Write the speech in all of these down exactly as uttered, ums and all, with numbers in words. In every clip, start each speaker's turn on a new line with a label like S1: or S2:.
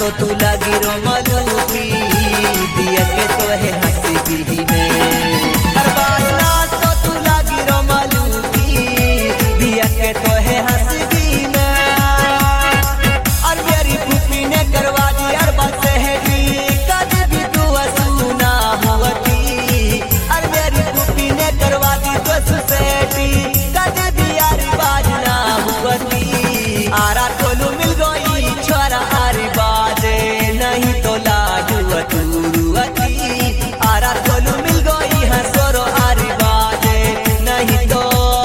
S1: तो तू लगी रो मलूकी दिया के तो है हंसी में हर बार रात तो तू लगी रो मलूकी दिया के तो है हंसी में और मेरी फूफी ने करवा दी हर बात सहरी कभी भी तू सुना होती और मेरी फूफी ने करवा दी तो सुसेटी कभी भी यार बाज ना होती आरा टोलू मिल गई छोरा आरी बाजे नहीं तो लाडू अतुरुअती आरा टोलू मिल गई है सोरो आरी बाजे नहीं तो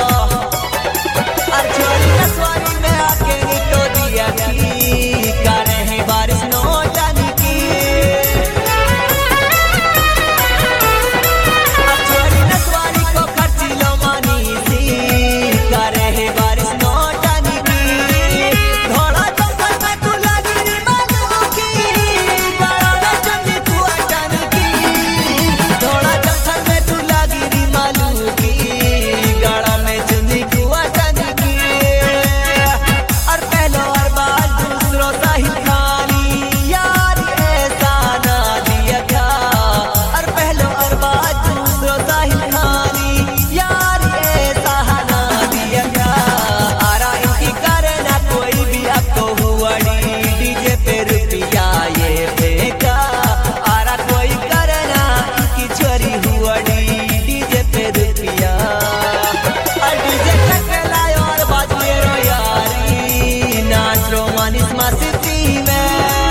S1: और छोरी नसवारी में आके नी तो दिया की करे है बारिश नोटानी की और छोरी नसवारी को खर्ची लो मानी सी करे है बारिश नोटानी की धोड़ा जंगल में तू लगी री मलूकी गाड़ा में चुन्नी तू अटानी की धोड़ा जंगल में तू लगी री मलूकी गाड़ा में चुन्नी तू अटानी की और पहलो और बात दूसरों साहिल खानी यार ऐसा ना दिया था और पहलो और बात दूसरों साहिल खानी यार ऐसा ना दिया था आरा इनकी करे ना कोई भी अब तो हुआड़ी डीजे पे रुपया ये फेंका आरा कोई करे ना इनकी छोरी हुआड़ी डीजे पे रुपया और डीजे करके लायो और बाजू रो यारी नाच रो मानिस मस्ती में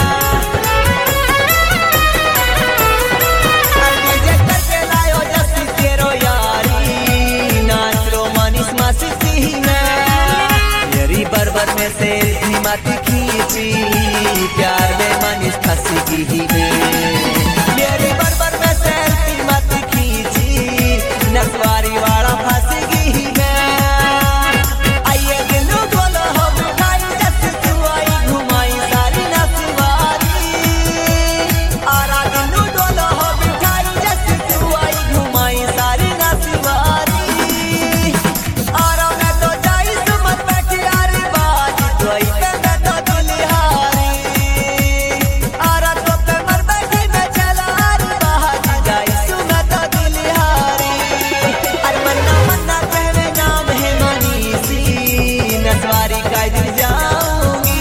S1: और डीजे करके लायो जस्सी तेरो यारी नाच रो मानिस मस्ती में मेरी बरबर में से मत खींची प्यार में मानिस फंसी की में मेरी बरबर में से मत खींची नसवारी वाला फंसी की में आइए दिलू बोलो हो मिठाई जैसे तू आई घुमाई सारी नसवारी आरा दिलू डोलो हो मिठाई जैसे तू आई घुमाई सारी नसवारी आरा मैं तो जाई सुमत बैठी यारी बाजी तो आई पे मैं तो दुल्हारी आरा तो पे मर बैठी मैं चला यारी बाजी जाई सुमत दुल्हारी अरे मन्ना मन्ना कहवे नाम है मनीषी नसवारी का दिन जाऊंगी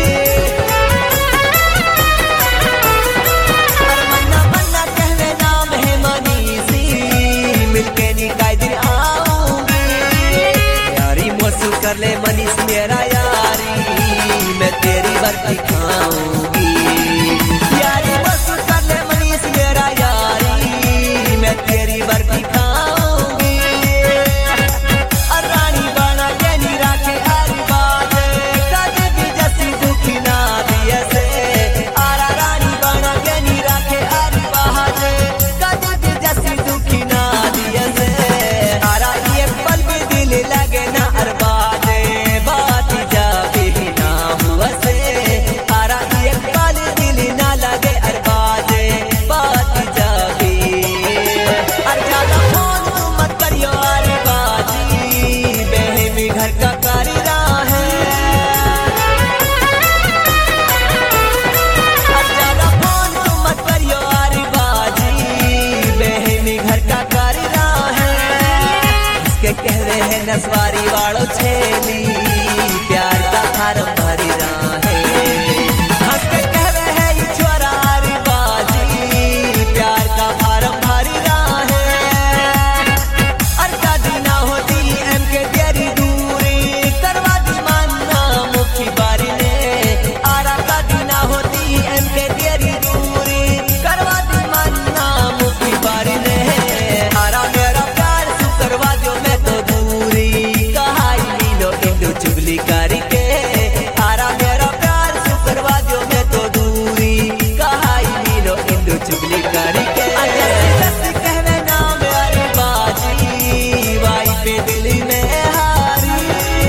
S1: अरे मन्ना मन्ना कहवे नाम है मनीषी मिलके नी का दिन आऊंगी यारी मोसू कर ले मनीष मेरा यारी मैं तेरी बर्फी खाऊंगी यारी मोसू कर ले मनीष मेरा यारी मैं तेरी बर्फी खाऊंगी और रानी बना के नी राखे हरी बाजे कभी भी जैसी दुखी ना दिया से आरा रानी बना के नी राखे हरी बाजे कभी भी जैसी दुखी ना दिया से आरा ये पल भी दिल लगे ना हर बाजे बात जाबे ना हुआ से आरा ये पल दिल ना लगे हर बाजे बात जाबे और ज्यादा फोन तू मत करियो अरे बाजी बहमी घर का कारी रहा है और ज्यादा फोन तू मत करियो अरे बाजी बहमी घर का कारी रहा है इसके कह रहे हैं नसवारी वालों छेली प्यार का फार्म भरी रहा है हंस के कह रहे हैं ये छोरा अरे बाजी प्यार का फार्म भरी रहा है और कदी ना होती एम के तेरी दूरी करवा दी मानना मुखी बारी ने आरा कदी ना होती एम के तेरी दूरी करवा दी मानना मुखी बारी ने आरा मेरा प्यार सु करवा दो मैं तो दूरी कहा ही नीलो इंदू चुगली करके आरा मेरा प्यार सु करवा दो मैं तो दूरी कहा ही नीलो इंदू चुगली करके जैसे जैसे कहवे नाम अरे बाजी वाई पे दिल में हारी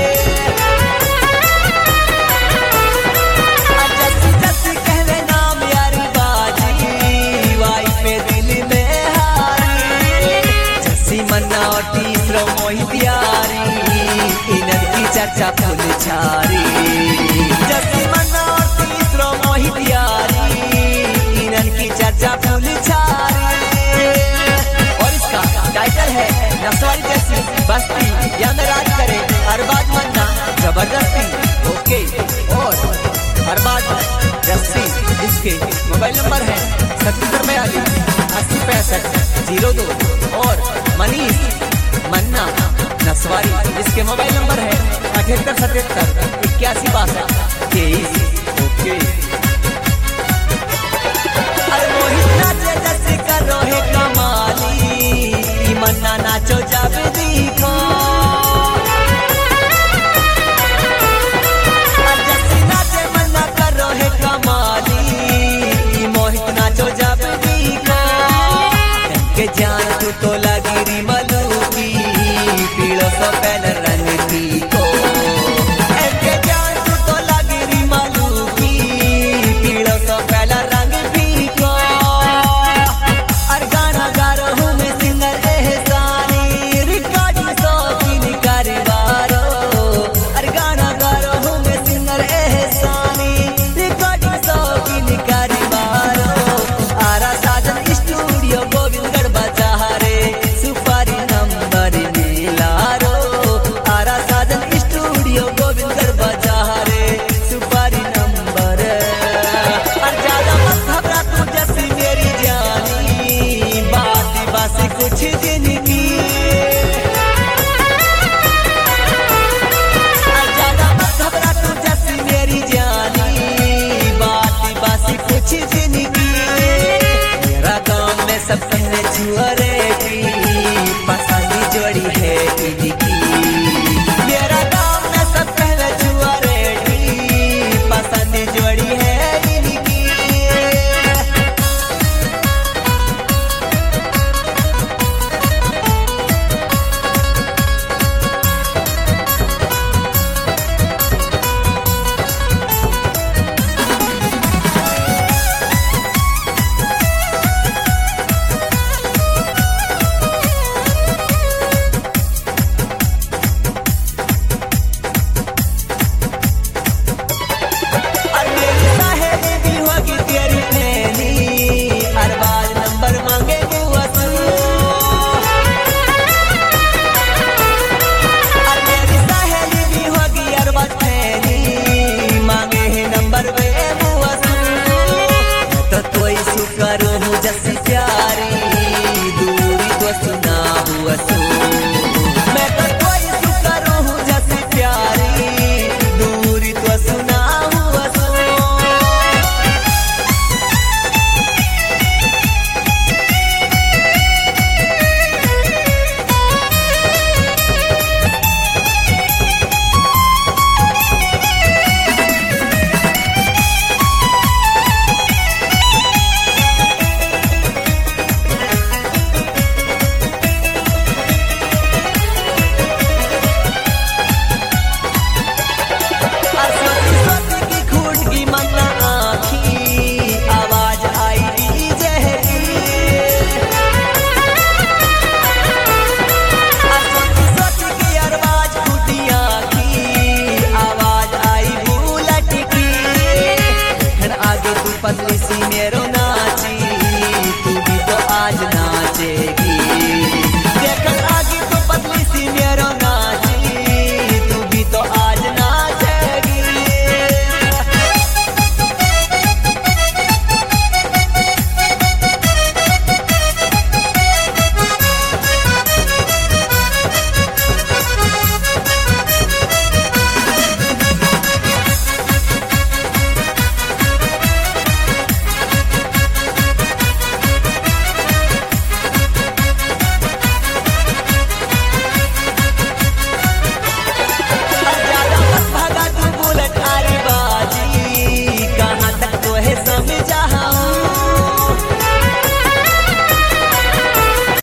S1: जैसे जैसे कहवे नाम अरे बाजी वाई पे दिल में हारी जैसी मन्ना और तीसरो मोहित यारी इनर की चर्चा फुल छारी जैसी मन्ना और तीसरो मोहित यारी नसवाड़ी जैसी बस्ती या में राज करे अरबाज मन्ना जबरदस्ती ओके। और अरबाज रस्सी इसके मोबाइल नंबर है सत्तर बयालीस अस्सी पैंसठ जीरो दो। और मनीष मन्ना नसवाड़ी इसके मोबाइल नंबर है अठहत्तर सतहत्तर इक्यासी बासठ तेईस ओके। अरे मोहित नाचे जैसे करो है कमाली मन्ना नाचो जावे